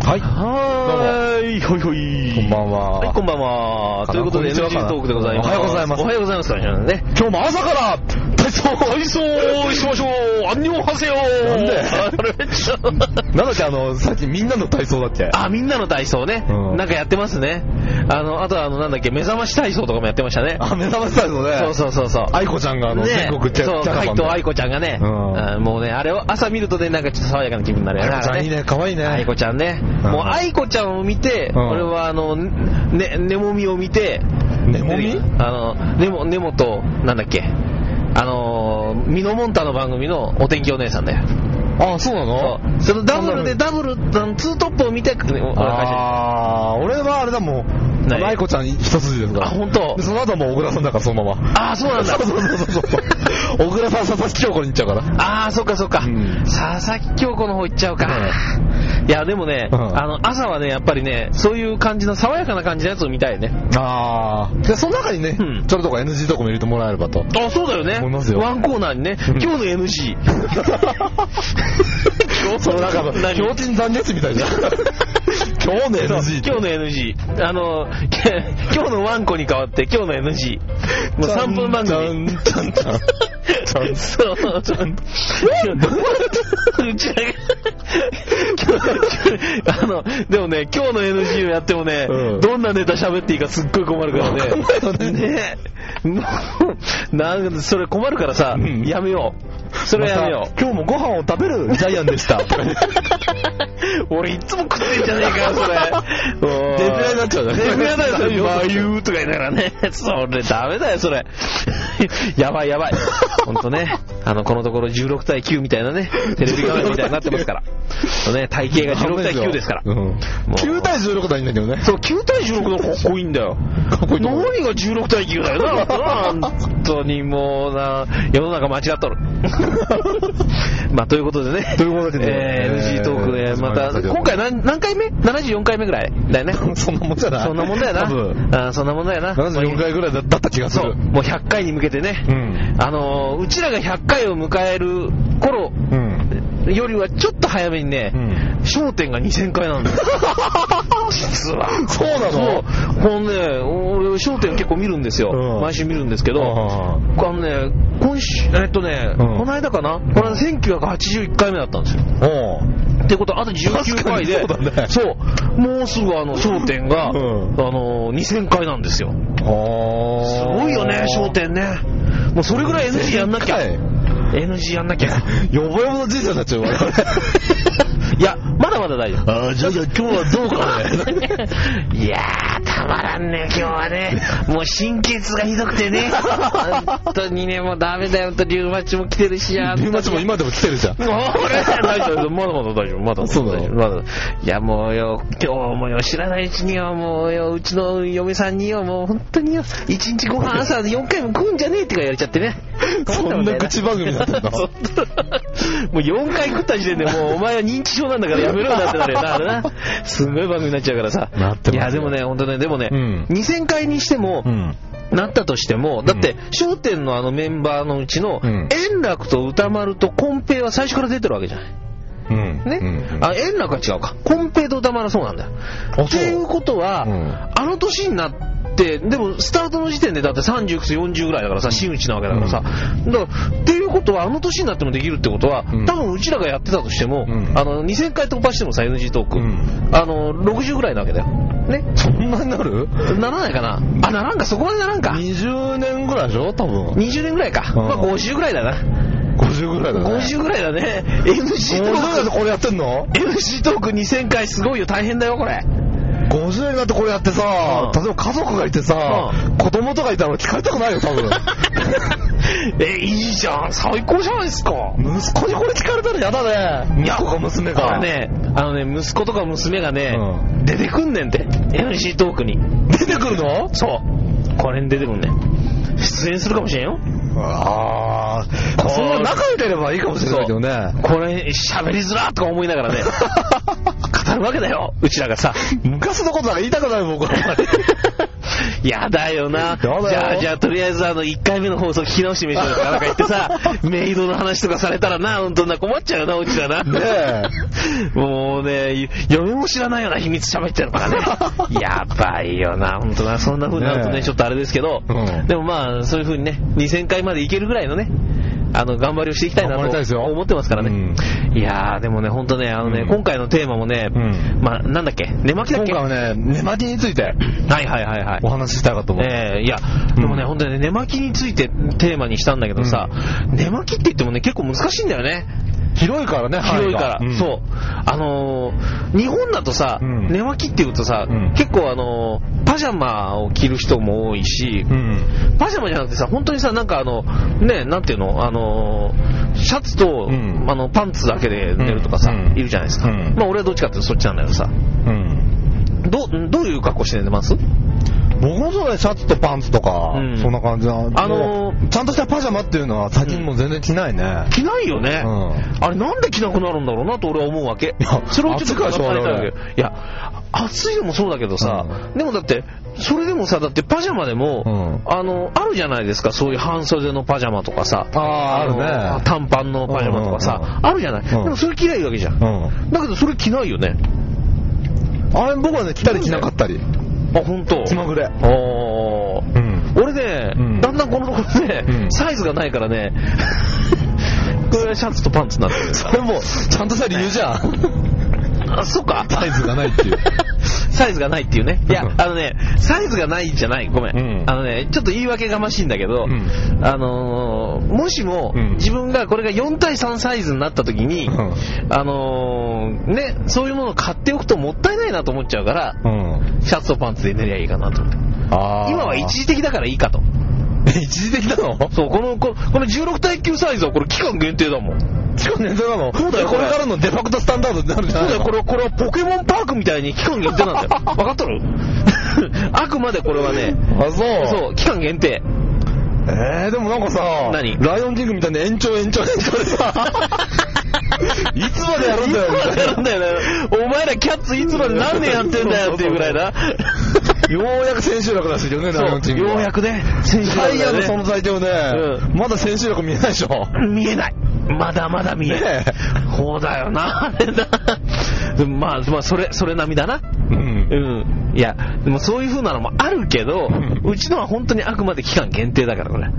はい。 はーい。ほいほい。 こんばんは。 はい、こんばんは。ということで、NG トークでございます。 おはようございます。 おはようございます。ね、 今日も朝から体操しましょう。アンニョンハセヨー。 なんでなんだっけ、さっきみんなの体操だっけ。 みんなの体操ね。なんかやってますね。あとなんだっけ、目覚まし体操とかもやってましたね。 目覚まし体操ね。 そう。 愛子ちゃんが全国キャラバンで。 海藤愛子ちゃんがね。もうね、あれを朝見るとね、なんかちょっと爽やかな気分になるよね。 愛子ちゃんいいね、かわいいね。 愛子ちゃんね。もう愛子ちゃんを見て、俺はネモミを見て、 ネモミ？ ネモと、なんだっけ、ミノモンタの番組のお天気お姉さんだよ。 あ、そうなの？ そのダブル、ツートップを見て、俺はあれだもん。愛子ちゃん一筋ですから。 本当。 その後はもう小倉さんだからそのまま。 そうなんだ。 そう。小倉さん、佐々木京子に行っちゃうから。 そっか。佐々木京子の方行っちゃうか。いやでもね、朝はねやっぱりねそういう感じの爽やかな感じのやつを見たいね。 でその中にね、ちょっとか NG とかも入れてもらえればと。 そうだよね。ワンコーナーにね、今日の NG。 その中の強靭残月みたいじゃん。今日の NG。 今日の NG。今日のワンコに変わって今日の NG。もう3分番組。そう。でもね、今日の NG をやってもね、どんなネタ喋っていいかすっごい困るからね。ねなんかそれ困るからさ、やめよう。それやめよう。 今日もご飯を食べるジャイアンでした。 俺いつも食ってんじゃねえかよ、それ。 デブ屋になっちゃうね。 デブ屋だよ、それ。バユーとか言いながらね。それダメだよ、それ。やばい。ほんとね。このところ16対9みたいなね、テレビ画面みたいになってますから。体型が16対9ですから。 9対16対いいんだけどね。 そう、9対16のかっこいいんだよ。何が16対9だよな。本当にもうな、世の中間違っとる。ということでね。NG トークでまた、今回何回目 ?74 回目ぐらいだよね。 そんなもんじゃない？ そんなもんだよな。 多分。 そんなもんだよな。 74回ぐらいだった気がする。 もう100回に向けてね。うちらが100回を迎える頃よりはちょっと早めにね、笑点が2000回なんだよ。実は。 そうなの？ このね、俺笑点結構見るんですよ。毎週見るんですけど、今週、この間かな？この間1981回目だったんですよ。ってことはあと19回で、そう、もうすぐ笑点が2000回なんですよ。すごいよね、笑点ね。もうそれぐらい NG やんなきゃ。NG やんなきゃ。 よぼよぼの人生になっちゃうわ。 いや、まだまだ大丈夫。 じゃあ今日はどうかね。 いやー、たまらんね、今日はね。もう心血がひどくてね。本当にね、もうダメだよ。リュウマチも来てるしや。 リュウマチも今でも来てるじゃん。 大丈夫、まだ大丈夫。まだそうだよ。まだ。いや、もうよ、今日もよ、知らないうちにはもうよ、うちの嫁さんによ、もう本当によ、1日ご飯朝4回も食うんじゃねえってか言われちゃってね。 そんな口番組だったんだ。 もう4回食った時点でもうお前は認知症なんだからやめろよなってなるよな、あれな。すんごい番組になっちゃうからさ。いやでもね、本当ね、でもね、2000回にしても、なったとしても、だって笑点のメンバーのうちの円楽と歌丸とこん平は最初から出てるわけじゃない。円楽は違うか。こん平と歌丸はそうなんだよ。っていうことは、あの年になってでもスタートの時点でだって30いくつ40ぐらいだからさ、真打ちなわけだからさ、だからっていうことはあの年になってもできるってことは、多分うちらがやってたとしても、2000回突破してもさ NG トーク、60ぐらいなわけだよね。 そんなになる？ ならないかな。ならんか、そこまでならんか。 20年ぐらいでしょ多分。 20年ぐらいか。50ぐらいだな。 50ぐらいだね。 50ぐらいだね。NG トークこれやってんの？ NG トーク2000回すごいよ、大変だよこれ。 50年になってこれやってさ、例えば家族がいてさ、子供とかいたら聞かれたくないよ多分。 いいじゃん、最高じゃないですか。 息子にこれ聞かれたらやだね。息子か娘か。 息子とか娘がね、出てくんねんって NG トークに。 出てくるの？ そう、これに出てくんねん。出演するかもしれんよ。 そんな仲良ければいいかもしれないけどね。 これ喋りづらーとか思いながらね語るわけだよ、うちらがさ。 昔のことなんか言いたくないもんこれ。 やだよな。じゃあとりあえず1回目の放送聞き直してみましょうとかなんか言ってさ、メイドの話とかされたらな、ほんとな困っちゃうよな、うちらな。もうね、嫁も知らないような秘密喋ってるからね。やばいよな、ほんとな。そんな風になるとね、ちょっとあれですけど、でもまあ、そういう風にね、2000回までいけるぐらいのね、頑張りをしていきたいなと思ってますからね。いやー、でもね、ほんとね、今回のテーマもね、まあ、なんだっけ、寝巻きだっけ。 今回はね、寝巻きについて、はい、お話ししたいかと思う。 いや、でもね、ほんとにね、寝巻きについてテーマにしたんだけどさ、寝巻きって言ってもね、結構難しいんだよね。 広いからね、 広いから、そう。日本だとさ、寝巻きって言うとさ、結構パジャマを着る人も多いし、パジャマじゃなくてさ、本当にさ、なんかね、なんていうの、シャツと、パンツだけで寝るとかさ、いるじゃないですか。まあ俺はどっちかっていうとそっちなんだけどさ。どういう格好して寝ます？ 僕もそうね、シャツとパンツとか、そんな感じな。ちゃんとしたパジャマっていうのは最近もう全然着ないね。 着ないよね。あれなんで着なくなるんだろうなと俺は思うわけ。それをちょっと考えたわけ。いや、暑いのもそうだけどさ、でもだって、それでもさ、だってパジャマでも、あるじゃないですか、そういう半袖のパジャマとかさ、 あるね。 短パンのパジャマとかさ、あるじゃない。でもそれ着ないわけじゃん。だけどそれ着ないよね。 あれ僕はね、着たり着なかったり。 あ、ほんと？ 気まぐれ。 俺ね、だんだんこのところね、サイズがないからね、これはシャツとパンツになってる。 それもちゃんとした理由じゃん。 あ、そうか。 サイズがないっていう。 サイズがないっていうね。いや、サイズがないじゃない。ごめん。ちょっと言い訳がましいんだけど、もしも、自分がこれが4対3サイズになった時に、ね、そういうものを買っておくともったいないなと思っちゃうから、シャツとパンツで寝りゃいいかなと思って。今は一時的だからいいかと。 一時的なの？ そう、この16対9サイズはこれ期間限定だもん。 期間限定なの？そうだよ、これからのデファクトスタンダードになるじゃないの？ そうだよ、これはポケモンパークみたいに期間限定なんだよ。分かっとる？あくまでこれはね、そう、期間限定。 でもなんかさ、 何？ ライオンキングみたいに延長でさ、いつまでやるんだよみたいな。 いつまでやるんだよね。お前らキャッツいつまで何年やってんだよっていうぐらいだ。 ようやく千秋楽らしいよね、ライオンキング。 ようやくね、千秋楽。 タイヤの存在でもね、まだ千秋楽見えないでしょ。 見えない。まだまだ見えない。そうだよな、あれな。まあ、それ並みだな。いや、でもそういう風なのもあるけど、うちのは本当にあくまで期間限定だから、これ。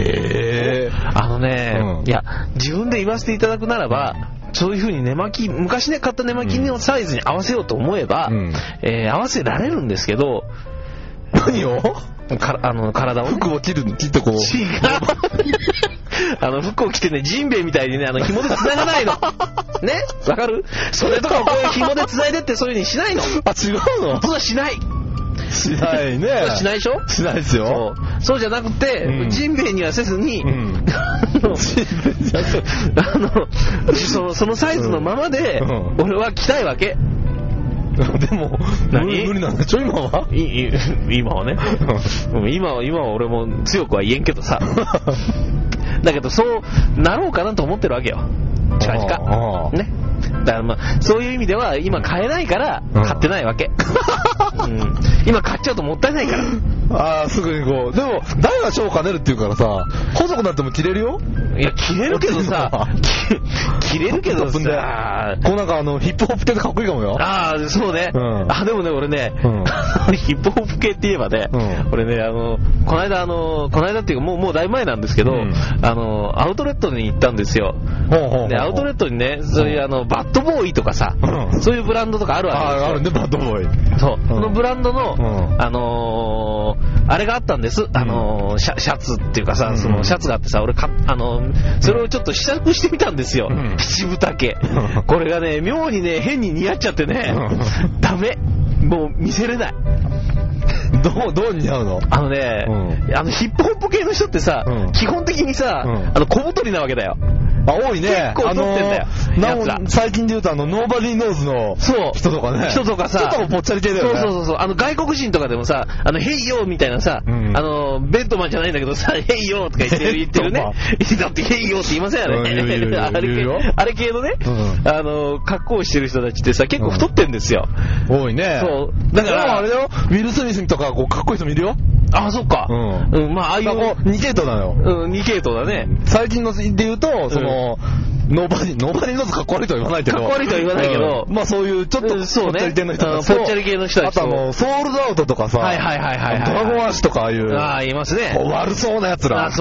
いや、自分で言わせていただくならば、そういう風に寝巻き、昔ね買った寝巻きのサイズに合わせようと思えば、合わせられるんですけど、 何を？ 体を服を切ってこう。 違う。服を着てね、ジンベエみたいにね、紐で繋がないの。ね？わかる？それとかをこういう紐で繋いでってそういう風にしないの。 あ、違うの？ そうはしない。 しないね。 しないでしょ？ しないですよ。 そうじゃなくて、ジンベエにはせずに、そのサイズのままで、俺は着たいわけ。 でも、無理なんだちょ、今は？ 今はね。今は俺も強くは言えんけどさ。だけど、そうなろうかなと思ってるわけよ。近々。ね。だからまあ、そういう意味では、今買えないから、買ってないわけ。今買っちゃうともったいないから。 ああ、すぐにこう。でも、誰が賞を兼ねるって言うからさ、細くなっても着れるよ？ いや、着れるけどさ、着れるけどさ、 こうなんかヒップホップ系でかっこいいかもよ。 ああ、そうね。でもね、俺ね、ヒップホップ系って言えばね、俺ね、この間っていうかもうだいぶ前なんですけど、アウトレットに行ったんですよ。で、アウトレットにね、そういうバッドボーイとかさ、そういうブランドとかあるわけですよ。 あるね、バッドボーイ。 そう。このブランドの、あれがあったんです。シャツっていうかさ、そのシャツがあってさ、俺それをちょっと試着してみたんですよ。七分丈。これがね、妙にね、変に似合っちゃってね、ダメ。もう見せれない。 どう似合うの？ ヒップホップ系の人ってさ、基本的にさ、小太りなわけだよ。 多いね。 結構撮ってんだよ。 最近で言うとノーバディーノーズの人とかね。 人とかさ。 ちょっとぽっちゃり系だよね。 そう。外国人とかでもさ、ヘイヨーみたいなさ、ベッドマンじゃないんだけどさ、ヘイヨーとか言ってるね。だってヘイヨーって言いませんよね。あれ系のね、格好をしてる人たちってさ、結構太ってんですよ。 多いね。 そう。だから、 あれだよ、ウィル・スミスとかかっこいい人もいるよ。 あ、そっか。まあ、ああいう。 2系統だよ。 2系統だね。 最近ので言うと、ノーバディーノーズかっこ悪いとは言わないけど。 かっこ悪いとは言わないけど。 まあそういうちょっとぽっちゃり系の人たちと。 ぽっちゃり系の人たちと。 あとソールドアウトとかさ。 はい。 ドラゴンアッシュとかああいう。 いますね。 悪そうな奴ら。 そう。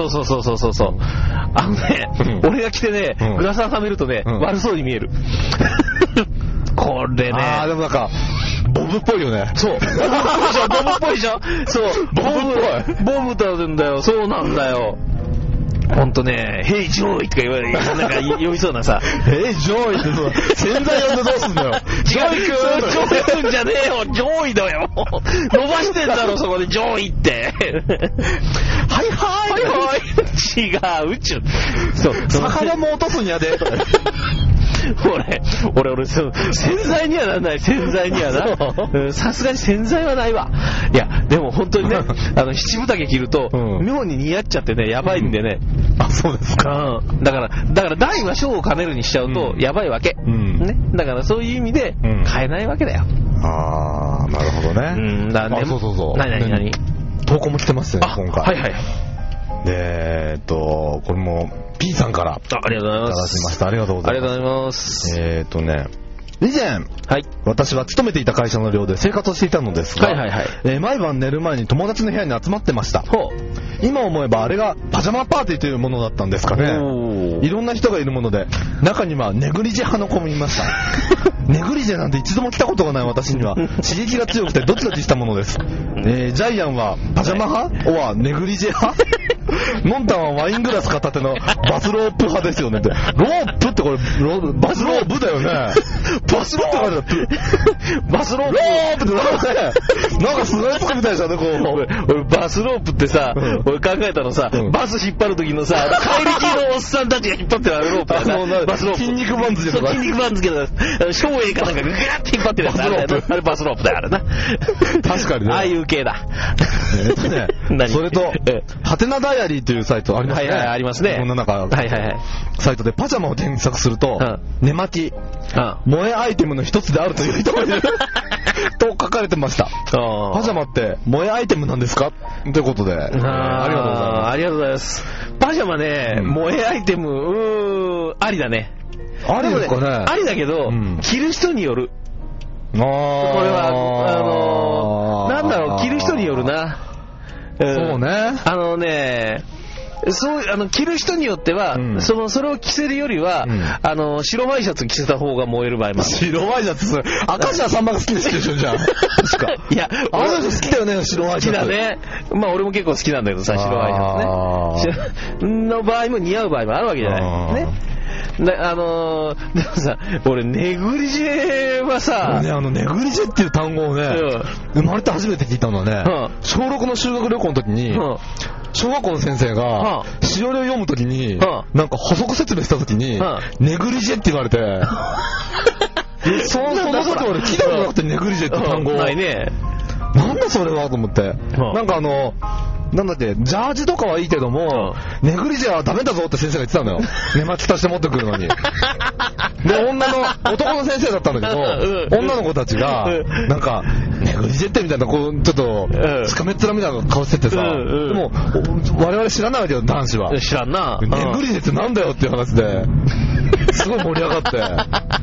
俺が来てね、グラサンはめるとね、悪そうに見える。これね。 でもなんか、ボブっぽいよね。 そう。ボブっぽいでしょそう。ボブだんだよ。そうなんだよ。ほんとね、ヘイジョーイとか言われる。なんか呼びそうなさ。 ヘイジョーイって洗剤呼んでどうすんだよ。 ジョイ君じゃねえよ。ジョイだよ。伸ばしてんだろ、そこでジョイって。はい違う、宇宙。そう。 魚も落とすんやで。 俺、洗剤にはならない、洗剤にはな。さすがに洗剤はないわ。いや、でも本当にね、七分丈着ると、妙に似合っちゃってね、やばいんでね。 あ、そうですか。 だから大は小を兼ねるにしちゃうと、やばいわけ。ね。だからそういう意味で、買えないわけだよ。 なるほどね。そう。 何投稿も来てますよね、今回。 はい。 これも P さんからありがとうございます。 いただきました。ありがとうございます。 ありがとうございます。 以前、私は勤めていた会社の寮で生活をしていたのですが、毎晩寝る前に友達の部屋に集まってました。今思えばあれがパジャマパーティーというものだったんですかね。いろんな人がいるもので、中にはネグリジェ派の子もいました。ネグリジェなんて一度も来たことがない私には刺激が強くてドキドキしたものです。ジャイアンはパジャマ派はネグリジェ派ノンタンはワイングラス片手のバスロープ派ですよねって。ロープってこれバスロープだよね。バスロープって書いてある。バスロープってなんかすごいつくみたいじゃんね、こう。 俺バスロープってさ、俺考えたのさ、バス引っ張る時のさ、怪力のおっさんたちが引っ張ってるあのロープだな。バスロープ。筋肉番付とか。筋肉番付とか、照英かなんかグーって引っ張ってるやつ。あれバスロープだよ、あれな。 確かにね。 ああいう系だ。 それと、ハテナダイアリーというサイトありますね。 ありますね。 こんな中、サイトでパジャマを検索すると、寝巻き、萌えアイテムの一つであるという人がいると書かれてました。パジャマって萌えアイテムなんですかということで、ありがとうございます。 ありがとうございます。パジャマね、萌えアイテム、ありだね。 ありですかね。 ありだけど、着る人による。これは、なんだろう、着る人によるな。 そうね。 着る人によっては、それを着せるよりは、白ワイシャツ着せた方が燃える場合もある。 白ワイシャツ、明石家さんまが好きな人でしょ、じゃあ。確か。 いや、 あの人好きだよね、白ワイシャツ。 好きだね。まあ俺も結構好きなんだけどさ、白ワイシャツね。の場合も似合う場合もあるわけじゃない。ね。でもさ、俺、ネグリジェはさ、 ネグリジェっていう単語をね、生まれて初めて聞いたのはね、小6の修学旅行の時に、小学校の先生が、しおりを読む時に、なんか補足説明した時に、ネグリジェって言われて、その時俺聞いたことなくて、ネグリジェって単語。 ないね。 なんだそれはと思って。なんかなんだっけ、ジャージとかはいいけども、ネグリジェはダメだぞって先生が言ってたのよ。寝巻き足して持ってくるのに。で、男の先生だったんだけど、女の子たちが、なんか、ネグリジェってみたいな、こう、ちょっと、つかめっ面みたいな顔しててさ、でも、我々知らないわけよ、男子は。 知らんな。 ネグリジェってなんだよっていう話で、すごい盛り上がって。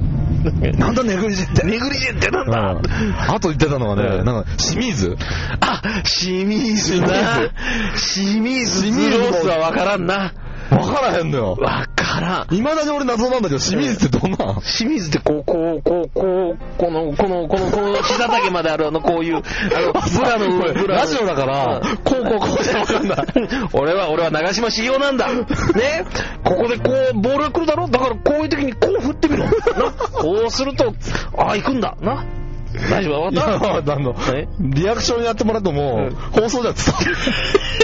なんだネグリジェって。 ネグリジェってなんだ。 あと言ってたのはね、なんか、清水。 清水な。清水ズロースはわからんな。 わからへんのよ。 わからん。 未だに俺謎なんだけど、清水ってどんな清水ってこの膝丈まであるこういう、ブララジオだから、こうじゃわかんない。 俺は長嶋茂雄なんだ。ね。ここでこう、ボールが来るだろ。だからこういう時にこう振ってみろ。な。こうすると、行くんだ。な。大丈夫？わかった？ リアクションやってもらうともう、放送じゃ伝わる。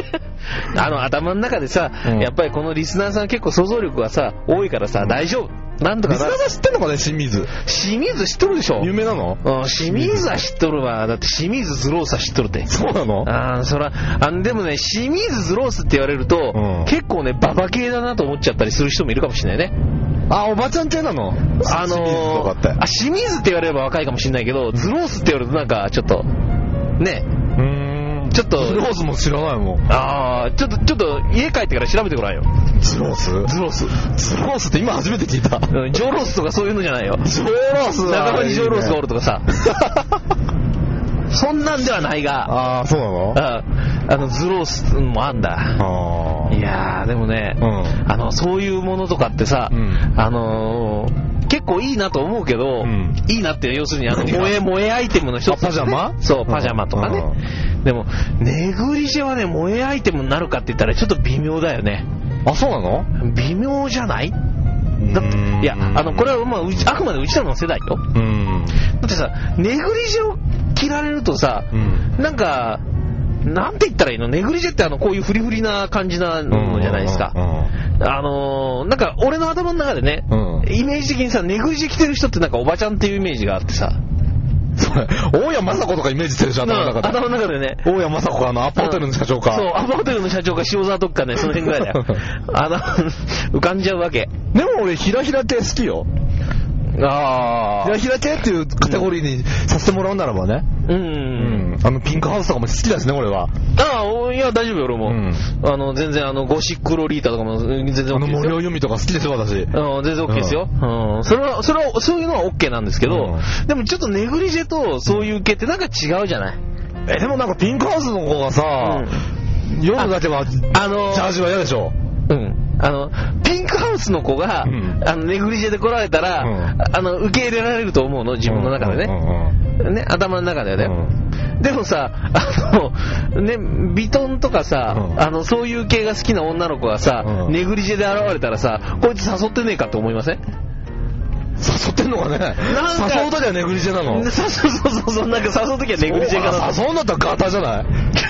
頭の中でさ、やっぱりこのリスナーさん結構想像力がさ、多いからさ、大丈夫。なんとかリスナーさん知ってんのかね、清水。 清水知っとるでしょ。 有名なの？ 清水は知っとるわ。だって清水ズロースは知っとるって。 そうなの？ そら、でもね、清水ズロースって言われると、結構ね、ババ系だなと思っちゃったりする人もいるかもしれないね。 おばちゃん系なの？清水とかって。 清水って言われれば若いかもしれないけど、ズロースって言われるとなんか、ちょっと、ね。ちょっと。 ズロースも知らないもん。 ちょっと家帰ってから調べてごらんよ。 ズロースって今初めて聞いた。 ジョーロースとかそういうのじゃないよ。 ジョーロース仲間にジョーロースがおるとかさ。そんなんではないが。 そうなの？ズロースもあんだ。いやー、でもね、そういうものとかってさ、結構いいなと思うけど、いいなって要するに萌えアイテムの一つ。 パジャマ？ そう、パジャマとかね。でも、ネグリジェはね、萌えアイテムになるかって言ったらちょっと微妙だよね。 そうなの？ 微妙じゃない？だって、いや、これはあくまでうちらの世代よ。だってさ、ネグリジェを着られるとさ、なんか、なんて言ったらいいの？ネグリジェってこういうフリフリな感じなのじゃないですか。なんか俺の頭の中でね、イメージ的にさ、ネグリジェ着てる人ってなんかおばちゃんっていうイメージがあってさ。 それ、大谷雅子とかイメージしてるじゃん、頭の中でね。 大谷雅子がアパホテルの社長か。 そう、アパホテルの社長か塩沢とかね、その辺ぐらいだよ。浮かんじゃうわけ。 でも俺、ひらひら系好きよ。ひらひら系っていうカテゴリーにさせてもらうならばね。ピンクハウスとかも好きですね、俺は。 いや、大丈夫よ、俺も。全然ゴシックロリータとかも全然 OK ですよ。 森尾由美とか好きですよ、私。 全然 OK ですよ。それは、そういうのは OK なんですけど、でもちょっとネグリジェとそういう系ってなんか違うじゃない？ でもなんかピンクハウスの子がさ、夜だけは、ジャージは嫌でしょ？ ピンクハウスの子が、ネグリジェで来られたら、受け入れられると思うの、自分の中でね。頭の中でね。でもさ、ビトンとかさ、そういう系が好きな女の子がさ、ネグリジェで現れたらさ、こいつ誘ってねえかって思いません？ 誘ってんのかね？誘うときはネグリジェなの？ そう、なんか誘うときはネグリジェかな。 誘うんだったらガタじゃない？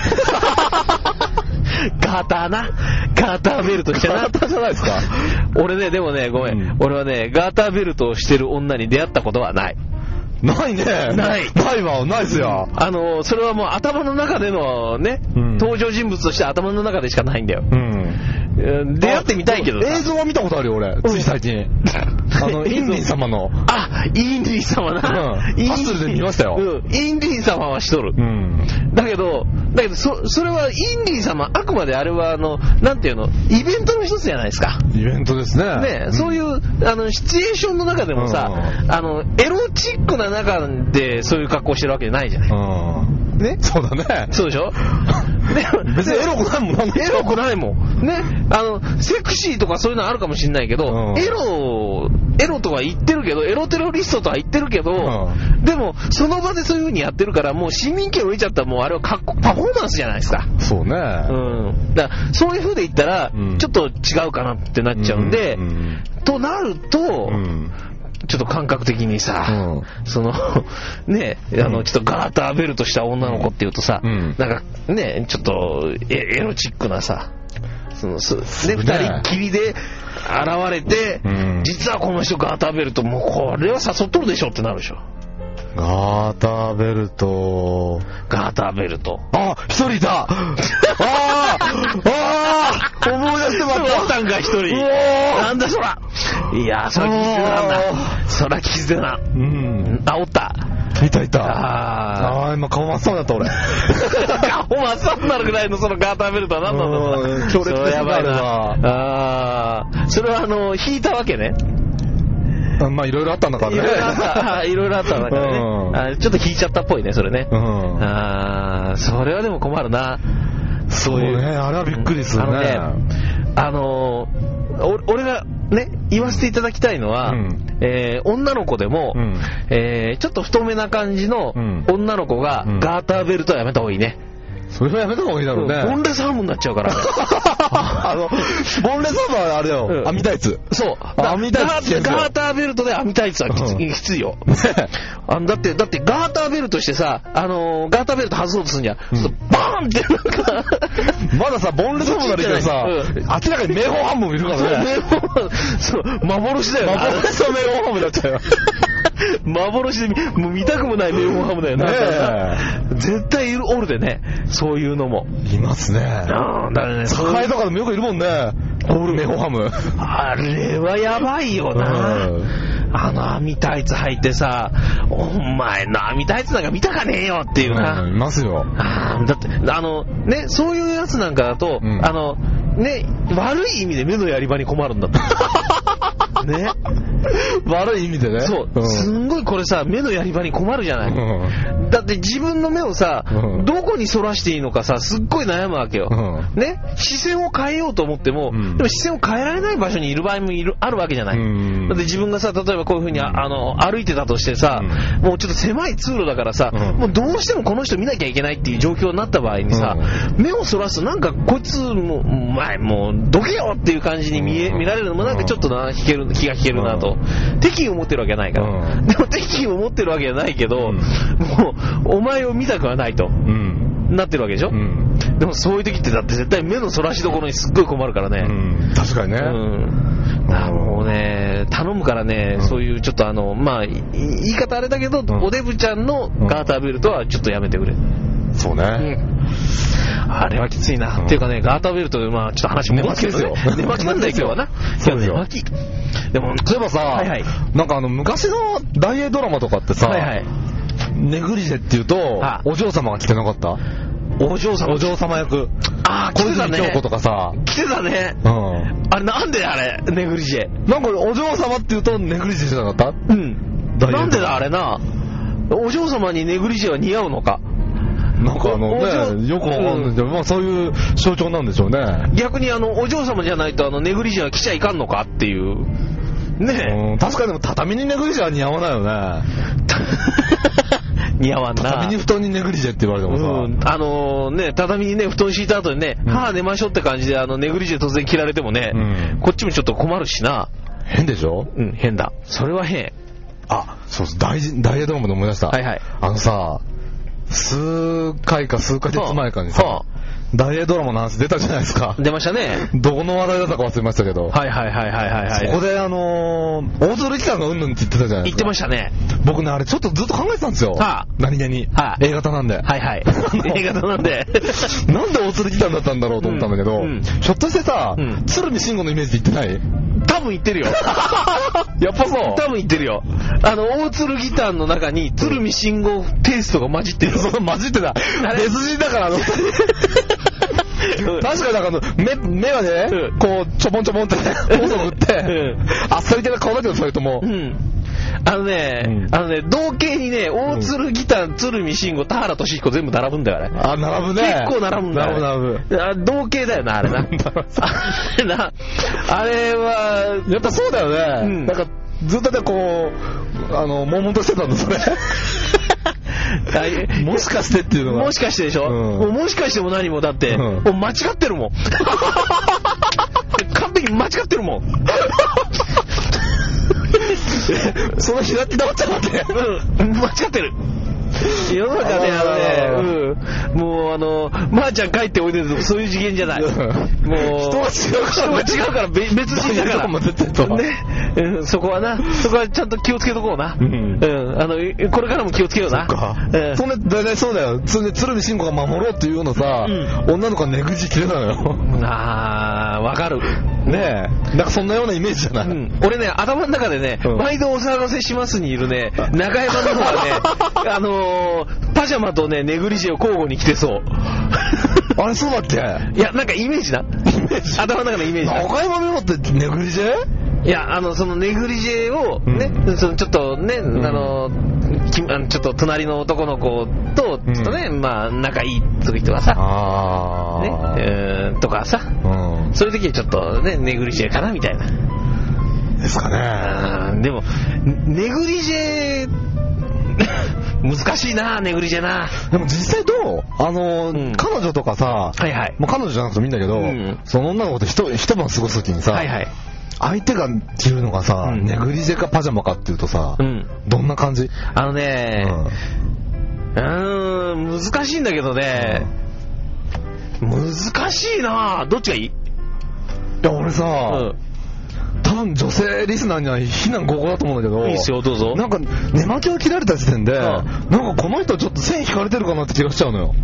ガーターベルトしてな。 ガーターじゃないですか？ 俺ね、でもね、ごめん。俺はね、ガーターベルトをしてる女に出会ったことはない。 ないね。ないわ、ないっすよ。 それはもう頭の中でのね、登場人物として頭の中でしかないんだよ。出会ってみたいけどさ。 映像は見たことあるよ、俺。つい最近。インディン様の。 インディン様な。 ハッスルで見ましたよ。 インディン様はしとる。だけど、それはインディン様、あくまであれはなんていうの、イベントの一つじゃないですか。 イベントですね。 ね、そういう、シチュエーションの中でもさ、エロチックな中でそういう格好してるわけじゃないじゃない。ね？ そうだね。 そうでしょ？ 別にエロくないもん。 エロくないもん。ね？セクシーとかそういうのあるかもしれないけど、エロとは言ってるけど、エロテロリストとは言ってるけど、でも、その場でそういう風にやってるから、もう市民権を得ちゃったらもうあれはパフォーマンスじゃないですか。 そうね。 だからそういう風で言ったら、ちょっと違うかなってなっちゃうんで、となると、ちょっと感覚的にさ、ね、ちょっとガーターベルトした女の子っていうとさ、なんかね、ちょっとエロチックなさ、二人きりで現れて、実はこの人ガーターベルト、もうこれは誘っとるでしょってなるでしょ。 ガーターベルト。 一人いた。 思い出してまった。 おったんか一人。なんだそら。いや、そらキズなんだ。そらキズな。おった。 いた。今顔真っ青になった俺。 顔真っ青になるぐらいのそのガーターベルトは何なんだろう。 強烈ですな。 それは引いたわけね。 まあいろいろあったんだからね。いろいろあったんだからね。ちょっと引いちゃったっぽいね、それね。それはでも困るな。 そうね、あれはびっくりするね。 俺がね、言わせていただきたいのは、女の子でも、ちょっと太めな感じの女の子がガーターベルトはやめた方がいいね。 それはやめた方がいいだろうね。 ボンレスハムになっちゃうから。 ボンレスハムはあれだよ。網タイツ。 そう。 網タイツ。 ガーターベルトで網タイツはきついよ。だってガーターベルトしてさ、ガーターベルト外そうとするんじゃん。バーンってなんか。 まださ、ボンレスハムができてさ、明らかに名宝ハムもいるからね。 そう、幻だよね。 幻の名宝ハムになっちゃうよ。 幻で、もう見たくもない名宝ハムだよね。絶対おるでね、そういうのも。 いますね。だからね、 栄とかでもよくいるもんね。オール名宝ハム。 あれはやばいよな。網タイツ履いてさ、お前の網タイツなんか見たかねえよっていうな。 いますよ。 だって、ね、そういうやつなんかだと、ね、悪い意味で目のやり場に困るんだって。ね。 悪い意味でね。 そう。すんごいこれさ、目のやり場に困るじゃない。だって自分の目をさ、どこに反らしていいのかさ、すっごい悩むわけよ。ね。視線を変えようと思っても、でも視線を変えられない場所にいる場合もあるわけじゃない。だって自分がさ、例えばこういう風に歩いてたとしてさ、もうちょっと狭い通路だからさ、もうどうしてもこの人見なきゃいけないっていう状況になった場合にさ、目を反らすとなんかこいつもうどけよっていう感じに見られるのもなんかちょっとな、気が引けるなと。敵意を持ってるわけはないから。でも敵意を持ってるわけじゃないけど、もうお前を見たくはないと。なってるわけでしょ。でもそういう時ってだって絶対目の反らしどころにすっごい困るからね。 確かにね。 もうね、頼むからね、そういうちょっと言い方あれだけど、おデブちゃんのガーターベルトはちょっとやめてくれ。 そうね。 あれはきついな。っていうかね、ガーターベルトでちょっと話戻すけどね。寝巻きなんだよ、今日はな。今日寝巻き。でも、 例えばさ、なんか昔の大英ドラマとかってさ、ネグリジェっていうと、お嬢様が着てなかった？お嬢様役。 着てたね。 小泉京子とかさ。 着てたね。あれなんであれ、ネグリジェ。 なんかお嬢様っていうとネグリジェじゃなかった？ なんでだあれな。お嬢様にネグリジェは似合うのか。 なんかね、よくわかんないけど、そういう象徴なんでしょうね。 逆にお嬢様じゃないとネグリジェは着ちゃいかんのかっていう。ねえ。確かにでも畳にネグリジェは似合わないよね。 似合わんな。 畳に布団にネグリジェって言われてもさ。 ね、畳にね、布団敷いた後にね、寝ましょうって感じでネグリジェ突然着られてもね、こっちもちょっと困るしな。 変でしょ？ 変だ。それは変。 そうそう、大英ドラマで思い出した。さ、数回か数ヶ月前かにさ、大英ドラマの話出たじゃないですか。 出ましたね。 どこの話題だったか忘れましたけど。そこで大鶴喜さんがうんぬんって言ってたじゃないですか。 言ってましたね。 僕ね、あれちょっとずっと考えてたんですよ。何気に。A 型なんで。 A 型なんで。 なんで大鶴喜さんだったんだろうと思ったんだけど、ひょっとしてさ、鶴見慎吾のイメージで言ってない？ 多分言ってるよ。 やっぱそう。 多分言ってるよ。大鶴ギターの中に鶴見慎吾テイストが混じってる。 そう、混じってた。別人だから確かになんか目はね、こうちょぼんちょぼんって細くって、あっさり系な顔だけどそれとも。 同型にね、大鶴ギター、鶴見慎吾、田原俊彦全部並ぶんだよ、あれ。 並ぶね。 結構並ぶんだよ。並ぶ。同型だよな、あれな。あれは、 やっぱそうだよね。なんか、ずっとね、こう、悶々としてたんだ、それ。もしかしてっていうのが。 もしかしてでしょ？もしかしても何もだって、もう間違ってるもん。完璧に間違ってるもん。 その開き直っちゃって。 間違ってる。世の中ね、もうまーちゃん帰っておいでるとそういう次元じゃない。もう人は違うから別人だからね。そこはちゃんと気をつけとこうな。これからも気をつけような。 そんな大体そうだよ。鶴見慎吾が守ろうっていうようなさ、女の子はネグジ着てたのよ。 わかる。 ねえ、なんかそんなようなイメージじゃない。 俺ね、頭の中でね、毎度お騒がせしますにいるね、中山の方がね、パジャマとね、ネグリジェを交互に着てそう。 あれそうだっけ？ いや、なんかイメージな。頭の中のイメージな。 中山美穂ってネグリジェ？ いや、そのネグリジェをね、ちょっとね、ちょっと隣の男の子と、ちょっとね、仲いい人がさ、ね、とかさ、そういう時はちょっとね、ネグリジェかなみたいな。 ですかね。 でも、ネグリジェ難しいな、ネグリジェな。 でも実際どう彼女とかさ、 はいはい。 もう彼女じゃなくてもいいんだけど、その女の子って一晩過ごすときにさ、はいはい。相手が着るのがさ、ネグリジェかパジャマかっていうとさ、どんな感じ？ 難しいんだけどね、難しいな。どっちがいい？いや、俺さ、多分女性リスナーには非難合々だと思うんだけど、 いいっすよ、どうぞ。 なんか寝巻きを切られた時点で、なんかこの人ちょっと線引かれてるかなって気がしちゃうのよ。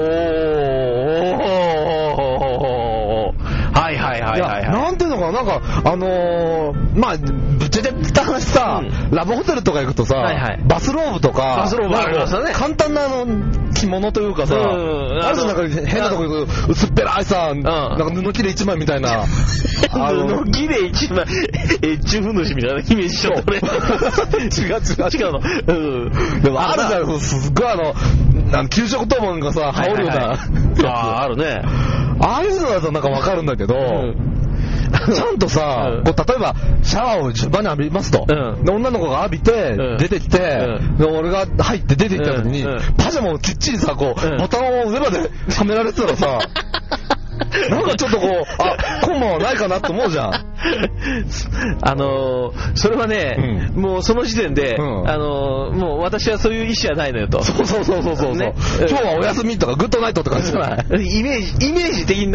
はいはいはいはい。 なんていうのかな、なんかまあぶっちゃけた話さ、ラブホテルとか行くとさ、バスローブとか、簡単な着物というかさ、あるじゃん、なんか変なとこ行くと薄っぺらいさ、なんか布切れ一枚みたいな。 布切れ一枚、越中ふんどしみたいなイメージしちゃったね。違うの。 でもあるじゃん、すっごい給食当番がさ、羽織るような。 あるね。 ああいうのだとなんかわかるんだけど、ちゃんとさ、こう例えばシャワーを順番に浴びますと、で女の子が浴びて出てきて、で俺が入って出てきた時にパジャマをきっちりさ、こうボタンを上まではめられてたらさ、なんかちょっとこう、今晩はないかなって思うじゃん。 それはね、もうその時点で、もう私はそういう意思はないのよと。 そう、ね、今日はお休みとかグッドナイトって感じじゃない？ イメージ的にな。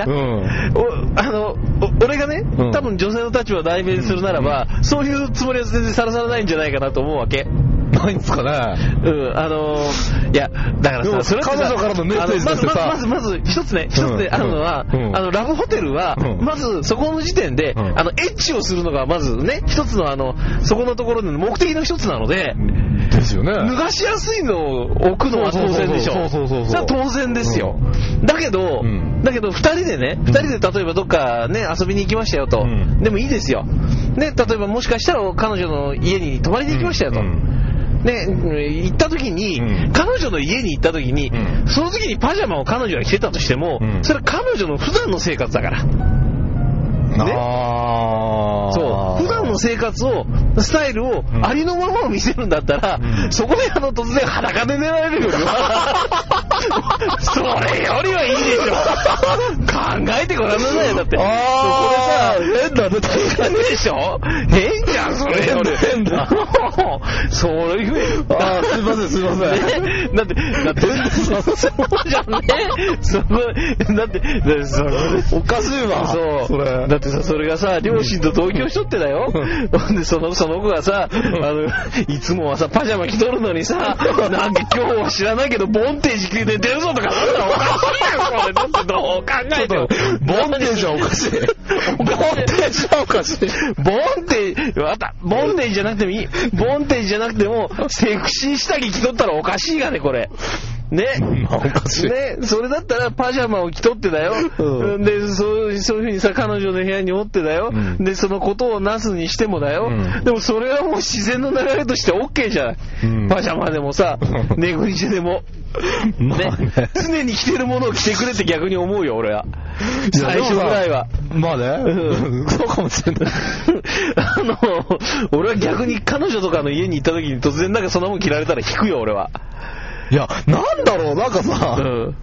俺がね、多分女性の立場を代弁するならば、そういうつもりは全然さらさらないんじゃないかなと思うわけ。 ないんですかね。 いや、だからさ、それ彼女からのメッセージとしてさ、 まず一つね、あるのは、ラブホテルは、まずそこの時点で、エッチをするのがまずね、一つのそこのところでの目的の一つなので、 ですよね。 脱がしやすいのを置くのは当然でしょ。それは当然ですよ。だけど、二人で例えばどっかね、遊びに行きましたよと。でもいいですよ。ね、例えばもしかしたら彼女の家に泊まりに行きましたよと。ね、行った時に、彼女の家に行った時に、その時にパジャマを彼女が着てたとしても、それは彼女の普段の生活だから。ね、そう、普段の生活を、スタイルをありのままを見せるんだったら、そこで突然裸で寝られるよりはそれよりはいいでしょ。考えてごらんなさいよ。だってこれさ、 変だね、 変でしょ。変じゃん、それより。 変だ。 そういうふうに。 すいません。 だってそうじゃんね。だっておかしいわ。 そう。だってさ、それがさ、両親と同居しとってだよ。でその子がさ、いつもはさパジャマ着とるのにさ、なんで今日は知らないけどボンテージ着て出るぞとかあったらおかしいよ。これだってどう考えてもボンテージはおかしい。ボンテージはおかしい。 ボンテージじゃなくてもいい。ボンテージじゃなくてもセクシー下着着とったらおかしいがね、これ。ね、 おかしい。 ね、それだったらパジャマを着とってだよ。で、そういう風にさ、彼女の部屋におってだよ。で、そのことをなすにしてもだよ。でもそれはもう自然の流れとして OK じゃない。パジャマでもさ、ネグリジェでも。ね、常に着てるものを着てくれって逆に思うよ、俺は。最初ぐらいは。 まあね。そうかもしれない。 俺は逆に彼女とかの家に行った時に突然なんかそんなもん着られたら引くよ、俺は。 いや、なんだろう、なんかさ、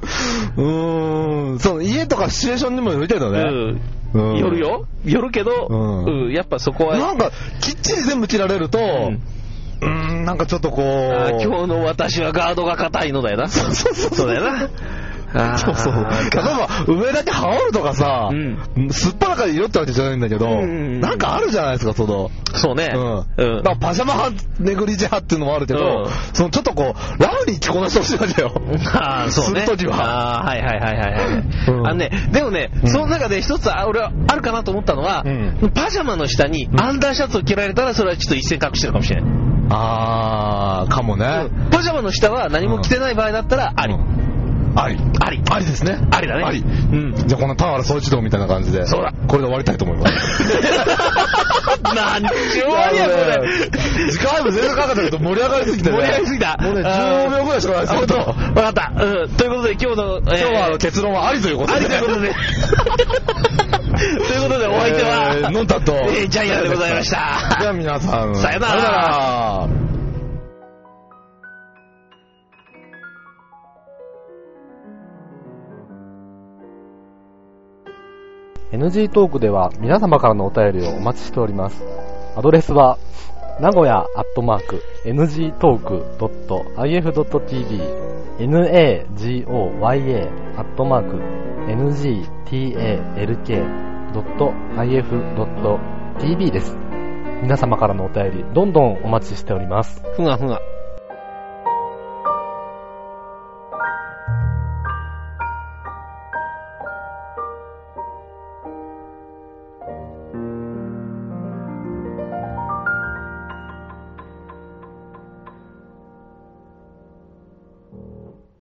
その家とかシチュエーションにもよるけどね。 よるけど、やっぱそこは。 なんか、きっちり全部着られると、なんかちょっとこう。 今日の私はガードが硬いのだよな。そうだよな。 そうそう。例えば、上だけ羽織るとかさ、すっぱらかで色ってわけじゃないんだけど、なんかあるじゃないですか、 そうね。 だからパジャマ派、ネグリジェ派っていうのもあるけど、そのちょっとこう、ラウリー着こなしてほしいわけよ。 そうね。 するときは。 はい。でもね、その中で一つ、俺はあるかなと思ったのは、パジャマの下にアンダーシャツを着られたら、それはちょっと一線隠してるかもしれない。 かもね。 パジャマの下は何も着てない場合だったら、あり。 ありですね。 ありだね。 あり。じゃあこの田原総一郎みたいな感じで。 そうだ。 これで終わりたいと思います。 なんちゅう終わりや、これ。 時間配分全然かかったけど盛り上がりすぎてね。 盛り上がりすぎた。 もうね、15秒ぐらいしかないですよ。 わかった。ということで今日は結論はありということで。 ありということで。ということでお相手は、 ノンタンと、 ジャイアンでございました。 では皆さん、 さよなら。 NG トークでは皆様からのお便りをお待ちしております。アドレスは名古屋@ngtalk.if.tv nagoya@ngtalk.if.tv です。皆様からのお便りどんどんお待ちしております。 ふがふが。